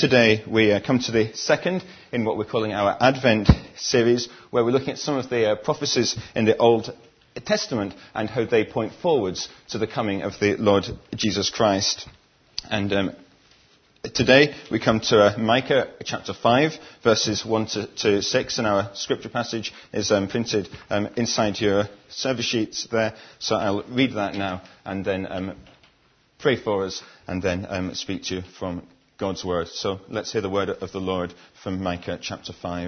today we come to the second in what we're calling our Advent series, where we're looking at some of the prophecies in the Old Testament and how they point forwards to the coming of the Lord Jesus Christ. And today we come to Micah chapter 5, verses 1 to 6, and our scripture passage is printed inside your service sheets there. So I'll read that now and then pray for us and then speak to you from God's word. So let's hear the word of the Lord from Micah chapter 5.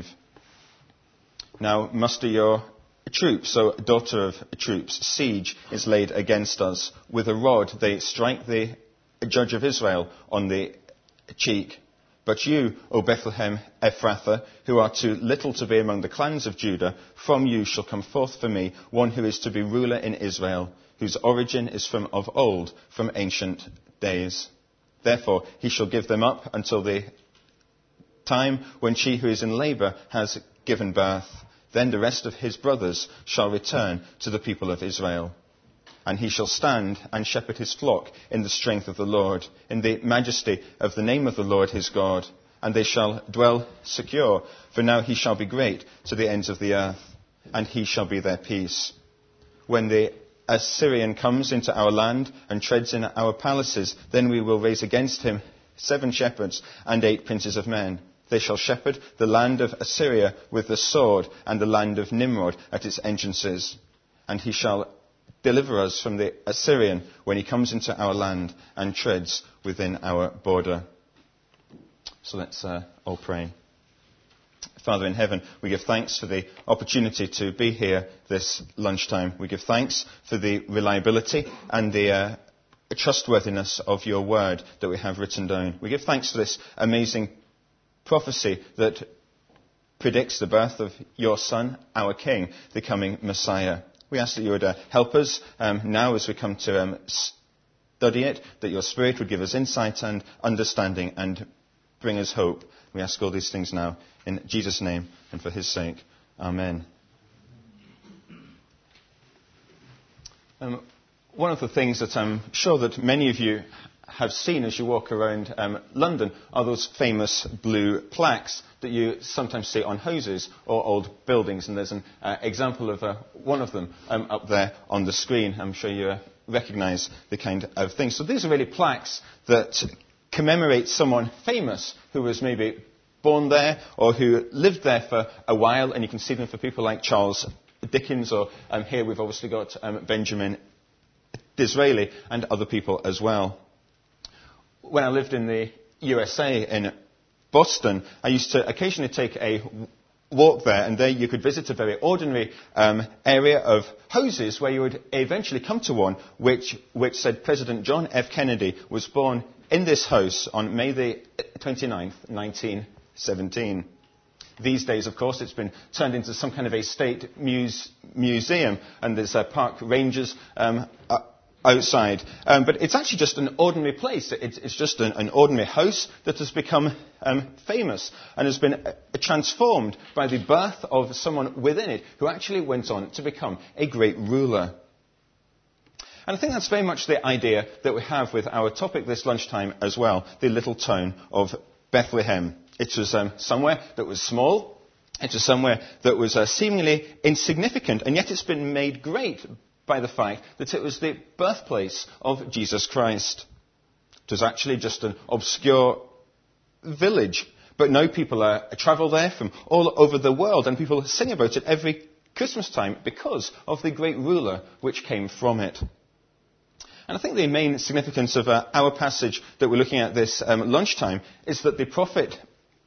Now muster your troops, O daughter of troops. Siege is laid against us. With a rod they strike the judge of Israel on the cheek. But you, O Bethlehem Ephrathah, who are too little to be among the clans of Judah, from you shall come forth for me one who is to be ruler in Israel, whose origin is from of old, from ancient days. Therefore he shall give them up until the time when she who is in labour has given birth. Then the rest of his brothers shall return to the people of Israel. And he shall stand and shepherd his flock in the strength of the Lord, in the majesty of the name of the Lord his God. And they shall dwell secure, for now he shall be great to the ends of the earth, and he shall be their peace. When the Assyrian comes into our land and treads in our palaces, then we will raise against him 7 shepherds and 8 princes of men. They shall shepherd the land of Assyria with the sword, and the land of Nimrod at its entrances. And he shall deliver us from the Assyrian when he comes into our land and treads within our border. So let's all pray. Father in heaven, we give thanks for the opportunity to be here this lunchtime. We give thanks for the reliability and the trustworthiness of your word that we have written down. We give thanks for this amazing prophecy that predicts the birth of your Son, our King, the coming Messiah. We ask that you would help us now as we come to study it, that your Spirit would give us insight and understanding and bring us hope. We ask all these things now in Jesus' name and for his sake. Amen. One of the things that I'm sure that many of you have seen as you walk around London are those famous blue plaques that you sometimes see on houses or old buildings. And there's an example of one of them up there on the screen. I'm sure you recognise the kind of thing. So these are really plaques that commemorate someone famous who was maybe born there or who lived there for a while. And you can see them for people like Charles Dickens, or here we've obviously got Benjamin Disraeli and other people as well. When I lived in the USA, in Boston, I used to occasionally take a walk there, and there you could visit a very ordinary area of houses where you would eventually come to one which said President John F. Kennedy was born in this house on May the 29th, 1917. These days, of course, it's been turned into some kind of a state museum, and there's park rangers outside. But it's actually just an ordinary place. It's just an ordinary house that has become famous and has been transformed by the birth of someone within it who actually went on to become a great ruler. And I think that's very much the idea that we have with our topic this lunchtime as well, the little town of Bethlehem. It was somewhere that was small. It was somewhere that was seemingly insignificant, and yet it's been made great by the fact that it was the birthplace of Jesus Christ. It was actually just an obscure village, but now people travel there from all over the world, and people sing about it every Christmas time because of the great ruler which came from it. And I think the main significance of our passage that we're looking at this lunchtime is that the prophet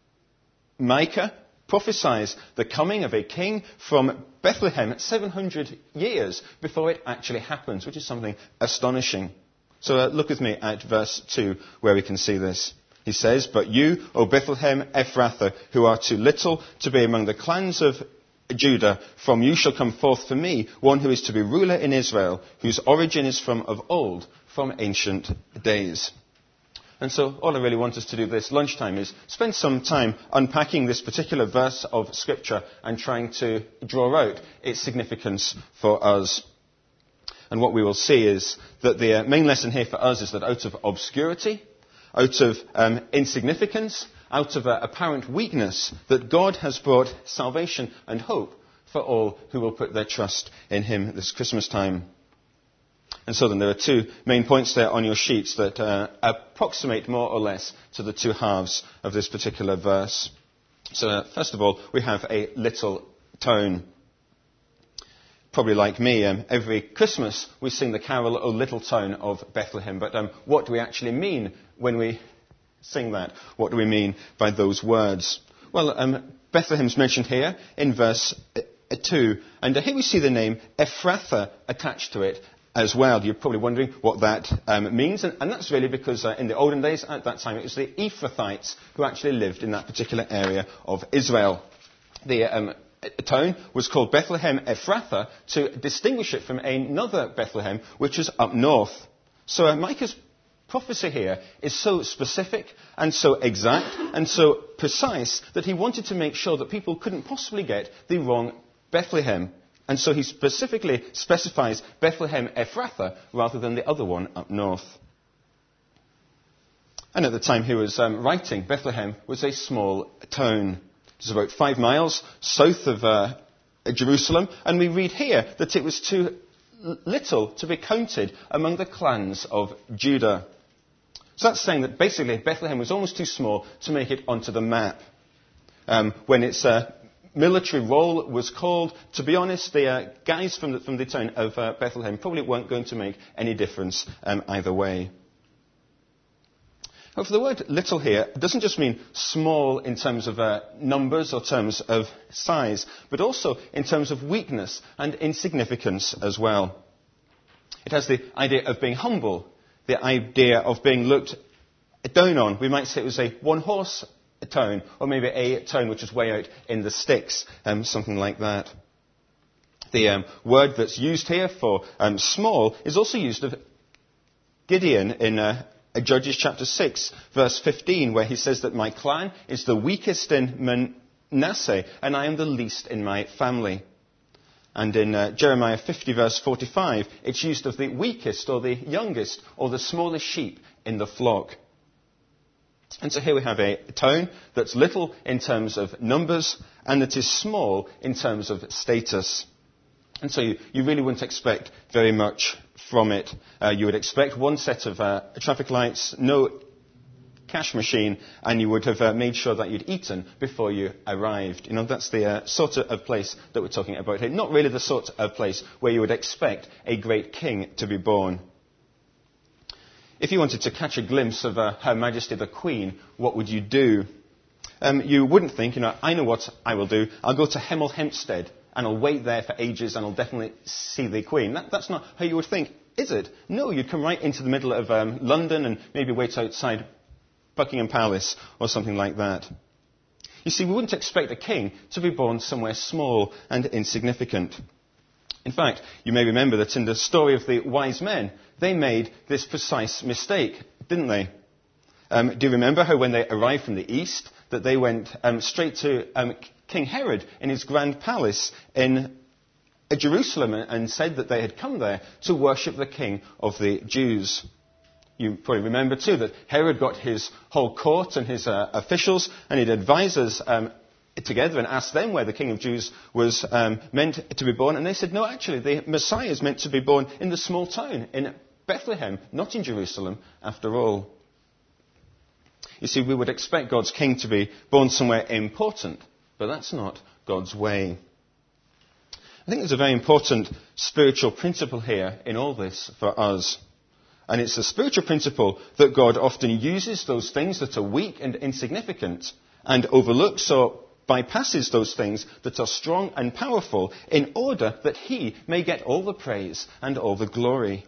Micah prophesies the coming of a king from Bethlehem 700 years before it actually happens, which is something astonishing. So look with me at verse 2 where we can see this. He says, "But you, O Bethlehem Ephrathah, who are too little to be among the clans of Judah, from you shall come forth for me one who is to be ruler in Israel, whose origin is from of old, from ancient days." And so all I really want us to do this lunchtime is spend some time unpacking this particular verse of Scripture and trying to draw out its significance for us. And what we will see is that the main lesson here for us is that out of obscurity, out of insignificance, out of apparent weakness, that God has brought salvation and hope for all who will put their trust in him this Christmas time. And so then there are two main points there on your sheets that approximate more or less to the two halves of this particular verse. So first of all, we have a little tone. Probably like me, every Christmas we sing the carol, O Little Town of Bethlehem. But what do we actually mean when we sing that? What do we mean by those words? Well, Bethlehem's mentioned here in verse 2. And here we see the name Ephrathah attached to it as well. You're probably wondering what that means. And that's really because in the olden days, at that time, it was the Ephrathites who actually lived in that particular area of Israel. The town was called Bethlehem Ephrathah to distinguish it from another Bethlehem, which is up north. So Micah's prophecy here is so specific and so exact and so precise that he wanted to make sure that people couldn't possibly get the wrong Bethlehem. And so he specifically specifies Bethlehem Ephrathah rather than the other one up north. And at the time he was writing, Bethlehem was a small town. It's about 5 miles south of Jerusalem. And we read here that it was too little to be counted among the clans of Judah. So that's saying that basically Bethlehem was almost too small to make it onto the map. When its military role was called, to be honest, the guys from the town of Bethlehem probably weren't going to make any difference either way. However, the word little here doesn't just mean small in terms of numbers or terms of size, but also in terms of weakness and insignificance as well. It has the idea of being humble, the idea of being looked down on. We might say it was a one-horse town, or maybe a town which is way out in the sticks, something like that. The word that's used here for small is also used of Gideon in Judges chapter 6, verse 15, where he says that my clan is the weakest in Manasseh, and I am the least in my family. And in Jeremiah 50, verse 45, it's used of the weakest or the youngest or the smallest sheep in the flock. And so here we have a town that's little in terms of numbers and that is small in terms of status. And so you really wouldn't expect very much from it. You would expect one set of traffic lights, no cash machine, and you would have made sure that you'd eaten before you arrived. You know, that's the sort of place that we're talking about here. Not really the sort of place where you would expect a great king to be born. If you wanted to catch a glimpse of Her Majesty the Queen, what would you do? You wouldn't think, I know what I will do. I'll go to Hemel Hempstead and I'll wait there for ages and I'll definitely see the Queen. That's not how you would think, is it? No, you'd come right into the middle of London and maybe wait outside Buckingham Palace or something like that. You see, we wouldn't expect a king to be born somewhere small and insignificant. In fact, you may remember that in the story of the wise men, they made this precise mistake, didn't they? Do you remember how when they arrived from the east, that they went straight to King Herod in his grand palace in Jerusalem and said that they had come there to worship the King of the Jews? You probably remember too that Herod got his whole court and his officials and his advisors together and asked them where the King of Jews was meant to be born. And they said, no, actually, the Messiah is meant to be born in the small town, in Bethlehem, not in Jerusalem, after all. You see, we would expect God's king to be born somewhere important, but that's not God's way. I think there's a very important spiritual principle here in all this for us. And it's a spiritual principle that God often uses those things that are weak and insignificant and overlooks or bypasses those things that are strong and powerful in order that he may get all the praise and all the glory.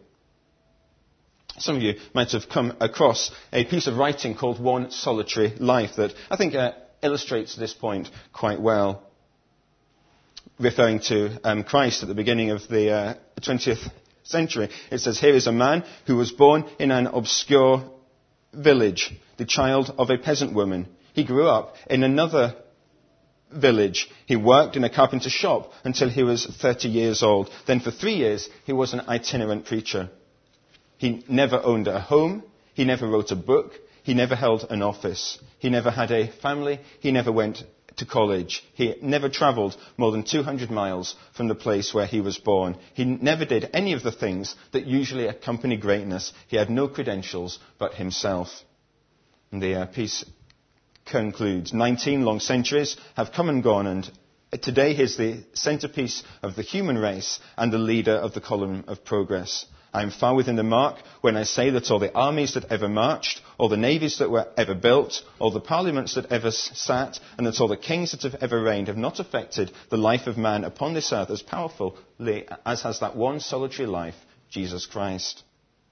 Some of you might have come across a piece of writing called One Solitary Life that I think illustrates this point quite well. Referring to Christ at the beginning of the 20th century, it says, here is a man who was born in an obscure village, the child of a peasant woman. He grew up in another village. He worked in a carpenter shop until he was 30 years old. Then for 3 years, he was an itinerant preacher. He never owned a home. He never wrote a book. He never held an office. He never had a family. He never went to college. He never travelled more than 200 miles from the place where he was born. He never did any of the things that usually accompany greatness. He had no credentials but himself. And the piece concludes, 19 long centuries have come and gone, and today he is the centrepiece of the human race and the leader of the column of progress. I am far within the mark when I say that all the armies that ever marched, all the navies that were ever built, all the parliaments that ever sat, and that all the kings that have ever reigned have not affected the life of man upon this earth as powerfully as has that one solitary life, Jesus Christ.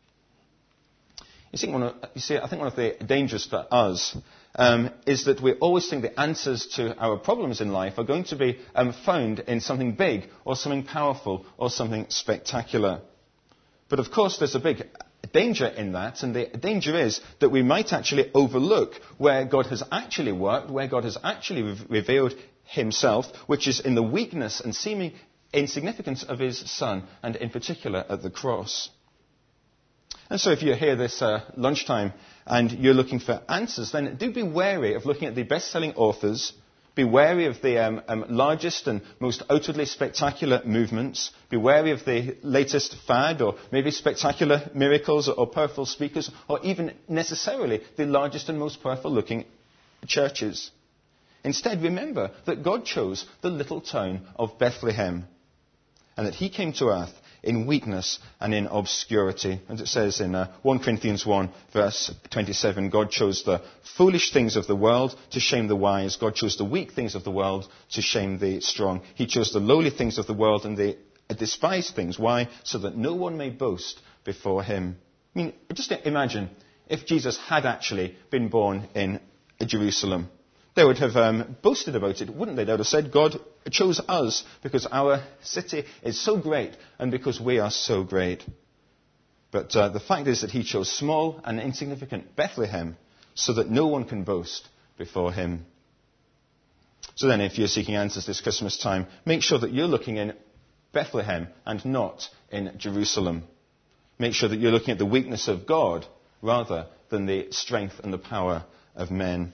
I think one of the dangers for us is that we always think the answers to our problems in life are going to be found in something big or something powerful or something spectacular. But of course there's a big danger in that, and the danger is that we might actually overlook where God has actually worked, where God has actually revealed himself, which is in the weakness and seeming insignificance of his Son, and in particular at the cross. And so if you're here this lunchtime and you're looking for answers, then do be wary of looking at the best-selling authors. Be wary of the largest and most outwardly spectacular movements. Be wary of the latest fad or maybe spectacular miracles or powerful speakers or even necessarily the largest and most powerful-looking churches. Instead, remember that God chose the little town of Bethlehem and that he came to earth in weakness and in obscurity. As it says in 1 Corinthians 1, verse 27, God chose the foolish things of the world to shame the wise. God chose the weak things of the world to shame the strong. He chose the lowly things of the world and the despised things. Why? So that no one may boast before him. I mean, just imagine if Jesus had actually been born in Jerusalem. They would have boasted about it, wouldn't they? They would have said, God chose us because our city is so great and because we are so great. But the fact is that he chose small and insignificant Bethlehem so that no one can boast before him. So then, if you're seeking answers this Christmas time, make sure that you're looking in Bethlehem and not in Jerusalem. Make sure that you're looking at the weakness of God rather than the strength and the power of men.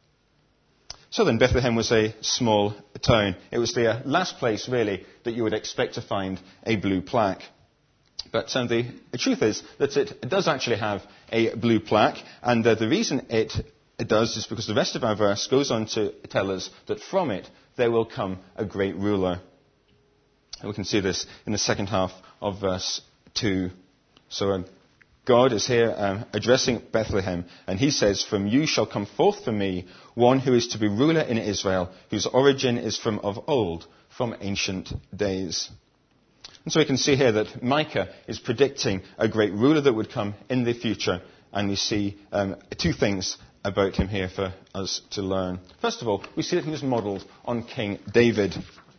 So then, Bethlehem was a small town. It was the last place, really, that you would expect to find a blue plaque. But the truth is that it does actually have a blue plaque, and the reason it does is because the rest of our verse goes on to tell us that from it there will come a great ruler. And we can see this in the second half of verse 2. So God is here addressing Bethlehem, and he says, "From you shall come forth for me one who is to be ruler in Israel, whose origin is from of old, from ancient days." And so we can see here that Micah is predicting a great ruler that would come in the future, and we see two things about him here for us to learn. First of all, we see that he was modelled on King David.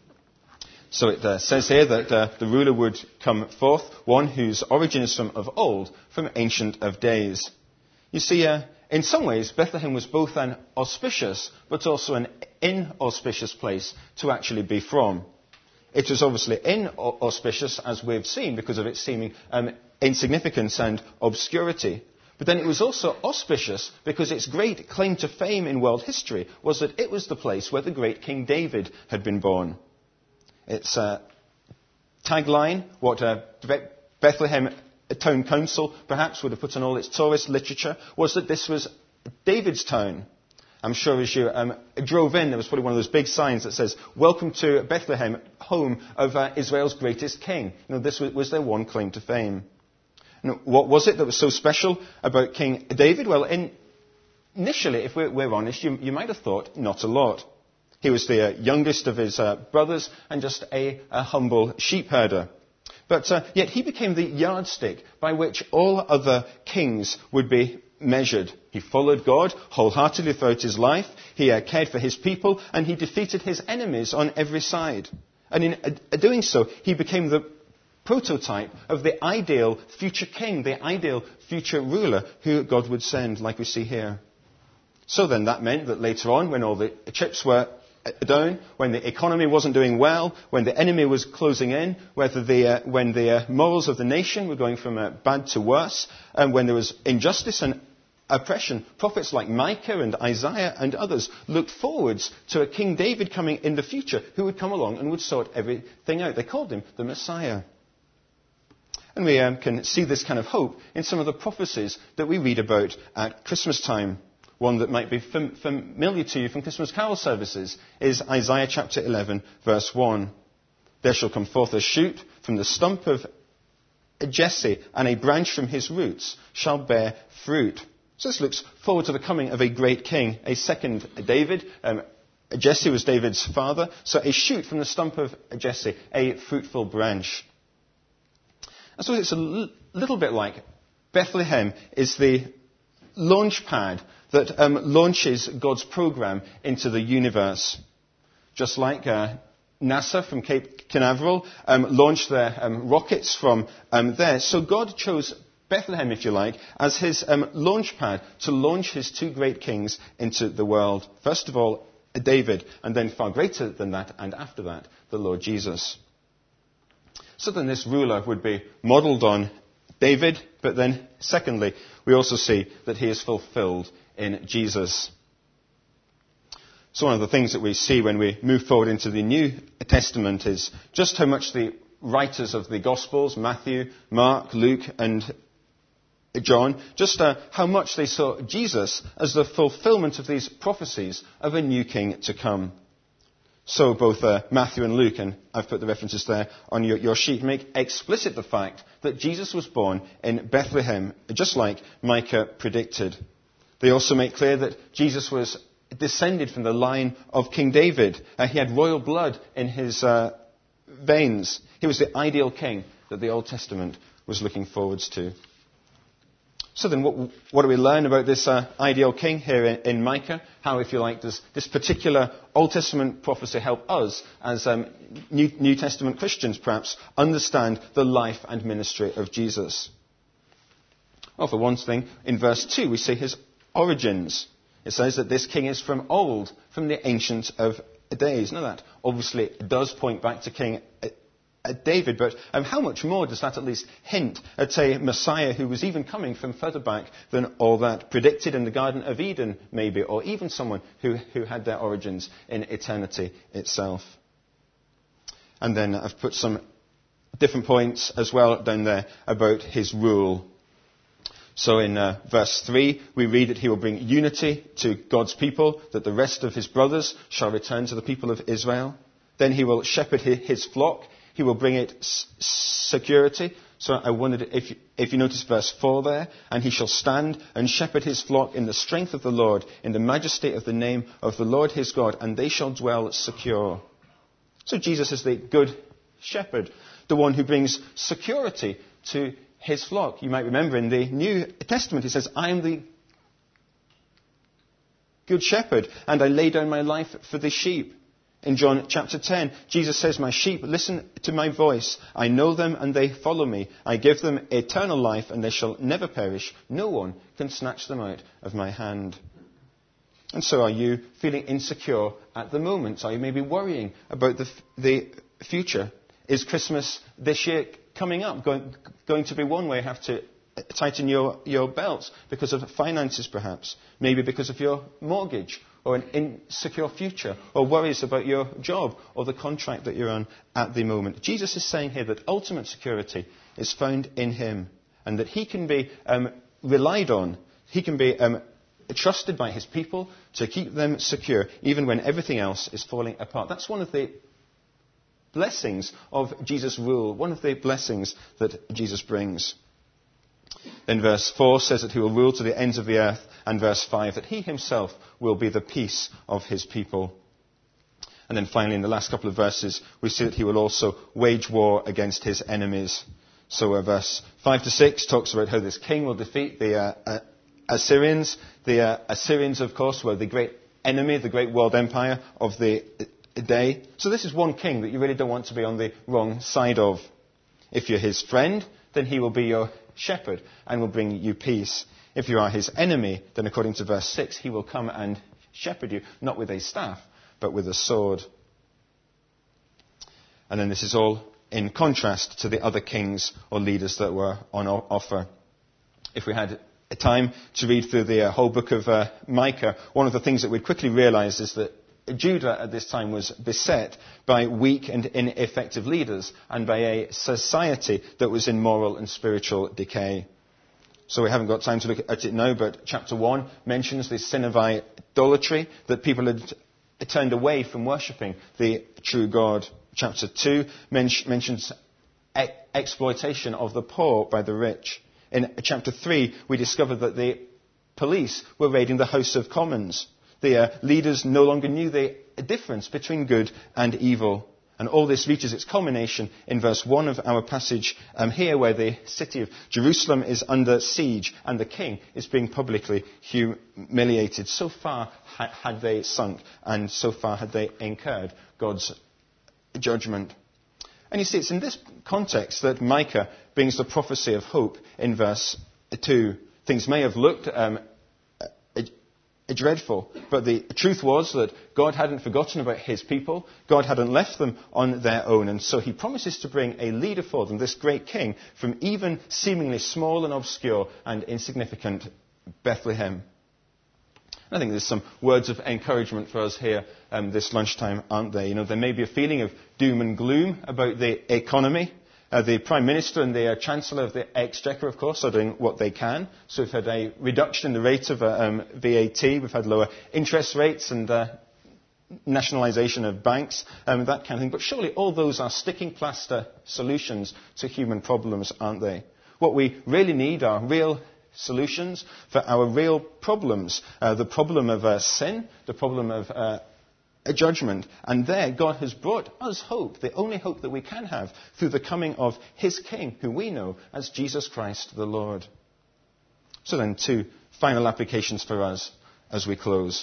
So it says here that the ruler would come forth, one whose origin is from of old, from ancient of days. You see, in some ways, Bethlehem was both an auspicious but also an inauspicious place to actually be from. It was obviously inauspicious, as we've seen, because of its seeming insignificance and obscurity. But then it was also auspicious because its great claim to fame in world history was that it was the place where the great King David had been born. Its tagline, what Bethlehem Town Council perhaps would have put on all its tourist literature, was that this was David's town. I'm sure as you drove in, there was probably one of those big signs that says, "Welcome to Bethlehem, home of Israel's greatest king." You know, this was their one claim to fame. Now, what was it that was so special about King David? Well, initially, if we're honest, you might have thought not a lot. He was the youngest of his brothers and just a humble sheep herder. But yet he became the yardstick by which all other kings would be measured. He followed God wholeheartedly throughout his life. He cared for his people, and he defeated his enemies on every side. And in doing so, he became the prototype of the ideal future king, the ideal future ruler who God would send, like we see here. So then that meant that later on, when all the chips were down, when the economy wasn't doing well, when the enemy was closing in, when the morals of the nation were going from bad to worse, and when there was injustice and oppression. Prophets like Micah and Isaiah and others looked forwards to a King David coming in the future who would come along and would sort everything out. They called him the Messiah. And we can see this kind of hope in some of the prophecies that we read about at Christmas time. One that might be familiar to you from Christmas carol services is Isaiah chapter 11, verse 1. There shall come forth a shoot from the stump of Jesse, and a branch from his roots shall bear fruit. So this looks forward to the coming of a great king, a second David. Jesse was David's father, so a shoot from the stump of Jesse, a fruitful branch. I suppose it's a little bit like Bethlehem is the launch pad that launches God's program into the universe. Just like NASA from Cape Canaveral launched their rockets from there. So God chose Bethlehem, if you like, as his launch pad to launch his two great kings into the world. First of all, David, and then far greater than that, and after that, the Lord Jesus. So then this ruler would be modelled on David, but then secondly, we also see that he is fulfilled in Jesus. So one of the things that we see when we move forward into the New Testament is just how much the writers of the Gospels, Matthew, Mark, Luke, and John, just how much they saw Jesus as the fulfillment of these prophecies of a new king to come. So both Matthew and Luke, and I've put the references there on your sheet, make explicit the fact that Jesus was born in Bethlehem, just like Micah predicted. They also make clear that Jesus was descended from the line of King David. He had royal blood in his veins. He was the ideal king that the Old Testament was looking forwards to. So then what do we learn about this ideal king here in Micah? How, if you like, does this particular Old Testament prophecy help us as New Testament Christians perhaps understand the life and ministry of Jesus? Well, for one thing, in verse 2 we see his origins. It says that this king is from old, from the ancient of days. Now that obviously does point back to King David, but how much more does that at least hint at a Messiah who was even coming from further back than all that, predicted in the Garden of Eden maybe, or even someone who had their origins in eternity itself. And then I've put some different points as well down there about his rule. So in verse 3, we read that he will bring unity to God's people, that the rest of his brothers shall return to the people of Israel. Then he will shepherd his flock. He will bring it security. So I wondered if you notice verse 4 there. And he shall stand and shepherd his flock in the strength of the Lord, in the majesty of the name of the Lord his God, and they shall dwell secure. So Jesus is the good shepherd, the one who brings security to his flock. You might remember in the New Testament he says, I am the good shepherd, and I lay down my life for the sheep. In John chapter 10, Jesus says, my sheep listen to my voice. I know them and they follow me. I give them eternal life and they shall never perish. No one can snatch them out of my hand. And so are you feeling insecure at the moment? Are you maybe worrying about the future? Is Christmas this year coming up going to be one where you have to tighten your belts because of finances perhaps? Maybe because of your mortgage, or an insecure future, or worries about your job, or the contract that you're on at the moment. Jesus is saying here that ultimate security is found in him, and that he can be relied on. He can be trusted by his people to keep them secure, even when everything else is falling apart. That's one of the blessings of Jesus' rule, one of the blessings that Jesus brings. Then verse 4 says that he will rule to the ends of the earth, and verse 5 that he himself will be the peace of his people. And then finally in the last couple of verses we see that he will also wage war against his enemies. So verse 5 to 6 talks about how this king will defeat the Assyrians. The Assyrians, of course, were the great enemy, the great world empire of the day. So this is one king that you really don't want to be on the wrong side of. If you're his friend, then he will be your shepherd and will bring you peace. If you are his enemy, then according to verse 6, he will come and shepherd you, not with a staff, but with a sword. And then this is all in contrast to the other kings or leaders that were on offer. If we had time to read through the whole book of Micah, one of the things that we'd quickly realize is that Judah at this time was beset by weak and ineffective leaders and by a society that was in moral and spiritual decay. So we haven't got time to look at it now, but chapter 1 mentions the sin of idolatry, that people had turned away from worshipping the true God. Chapter 2 mentions exploitation of the poor by the rich. In chapter 3, we discover that the police were raiding the House of Commons. The leaders no longer knew the difference between good and evil. And all this reaches its culmination in verse 1 of our passage here, where the city of Jerusalem is under siege and the king is being publicly humiliated. So far had they sunk, and so far had they incurred God's judgment. And you see, it's in this context that Micah brings the prophecy of hope in verse 2. Things may have looked dreadful, but the truth was that God hadn't forgotten about his people. God hadn't left them on their own, and so he promises to bring a leader for them, this great king, from even seemingly small and obscure and insignificant Bethlehem. And I think there's some words of encouragement for us here this lunchtime, aren't there? You know, there may be a feeling of doom and gloom about the economy. The Prime Minister and the Chancellor of the Exchequer, of course, are doing what they can. So we've had a reduction in the rate of VAT, we've had lower interest rates and nationalisation of banks, that kind of thing. But surely all those are sticking plaster solutions to human problems, aren't they? What we really need are real solutions for our real problems. The problem of sin, the problem of a judgment. And there, God has brought us hope, the only hope that we can have, through the coming of his King, who we know as Jesus Christ the Lord. So then, 2 final applications for us as we close.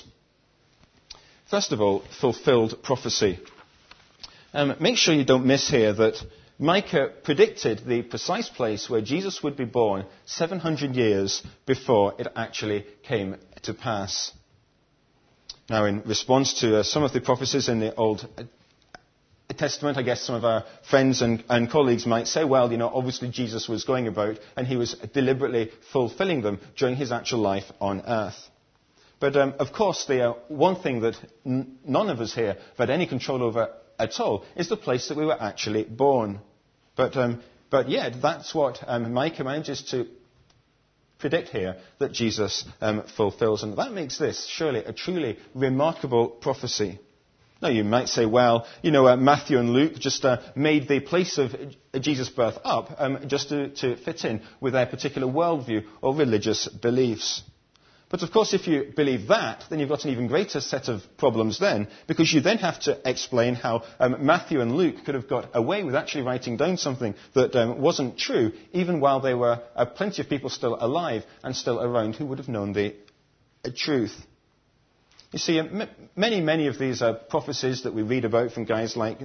First of all, fulfilled prophecy. Make sure you don't miss here that Micah predicted the precise place where Jesus would be born 700 years before it actually came to pass. Now, in response to some of the prophecies in the Old Testament, I guess some of our friends and colleagues might say, well, you know, obviously Jesus was going about and he was deliberately fulfilling them during his actual life on earth. But, of course, the one thing that none of us here have had any control over at all is the place that we were actually born. But yet, that's what Micah manages to predict here that Jesus fulfills. And that makes this surely a truly remarkable prophecy. Now, you might say, well, you know, Matthew and Luke just made the place of Jesus' birth up just to fit in with their particular worldview or religious beliefs. But of course, if you believe that, then you've got an even greater set of problems then, because you then have to explain how Matthew and Luke could have got away with actually writing down something that wasn't true, even while there were plenty of people still alive and still around who would have known the truth. You see, many of these prophecies that we read about from guys like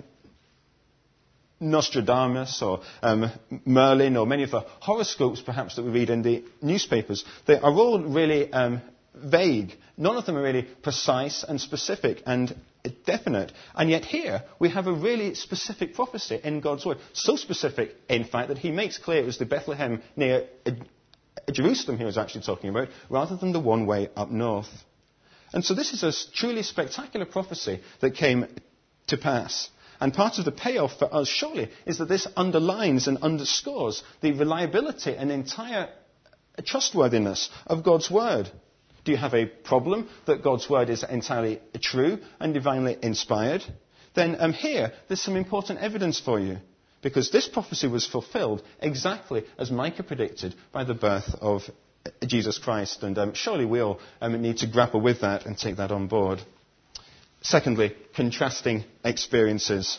Nostradamus or Merlin, or many of the horoscopes perhaps that we read in the newspapers, they are all really vague. None of them are really precise and specific and definite. And yet here we have a really specific prophecy in God's Word. So specific, in fact, that he makes clear it was the Bethlehem near Jerusalem he was actually talking about, rather than the one way up north. And so this is a truly spectacular prophecy that came to pass. And part of the payoff for us, surely, is that this underlines and underscores the reliability and entire trustworthiness of God's Word. Do you have a problem that God's Word is entirely true and divinely inspired? Then here, there's some important evidence for you. Because this prophecy was fulfilled exactly as Micah predicted by the birth of Jesus Christ. And surely we all need to grapple with that and take that on board. Secondly, contrasting experiences.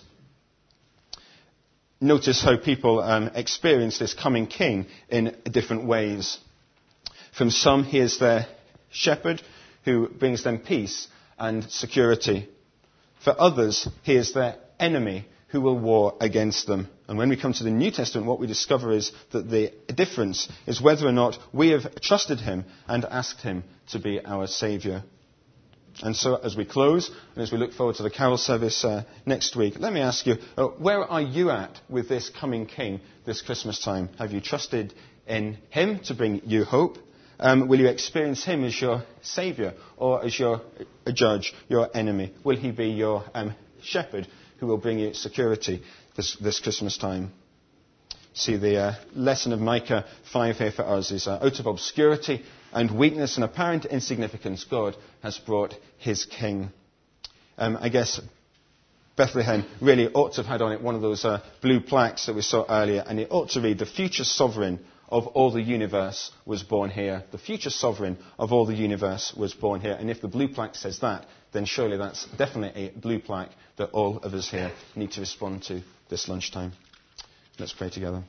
Notice how people experience this coming king in different ways. From some, he is their shepherd who brings them peace and security. For others, he is their enemy who will war against them. And when we come to the New Testament, what we discover is that the difference is whether or not we have trusted him and asked him to be our Saviour. And so as we close, and as we look forward to the carol service next week, let me ask you, where are you at with this coming King this Christmas time? Have you trusted in him to bring you hope? Will you experience him as your saviour or as your judge, your enemy? Will he be your shepherd who will bring you security this Christmas time? See, the lesson of Micah 5 here for us is out of obscurity and weakness and apparent insignificance, God has brought his king. I guess Bethlehem really ought to have had on it one of those blue plaques that we saw earlier, and it ought to read, "The future sovereign of all the universe was born here." The future sovereign of all the universe was born here. And if the blue plaque says that, then surely that's definitely a blue plaque that all of us here need to respond to this lunchtime. Let's pray together.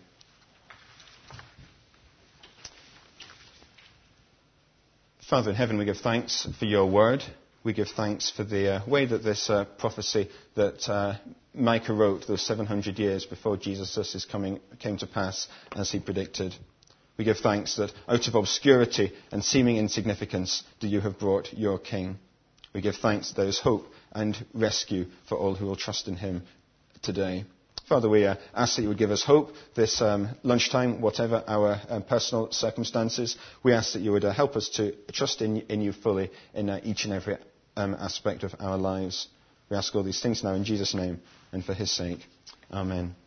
Father in heaven, we give thanks for your word. We give thanks for the way that this prophecy that Micah wrote those 700 years before Jesus' coming came to pass as he predicted. We give thanks that out of obscurity and seeming insignificance that you have brought your King. We give thanks that there is hope and rescue for all who will trust in him today. Father, we ask that you would give us hope this lunchtime, whatever our personal circumstances. We ask that you would help us to trust in you fully in each and every aspect of our lives. We ask all these things now in Jesus' name and for his sake. Amen.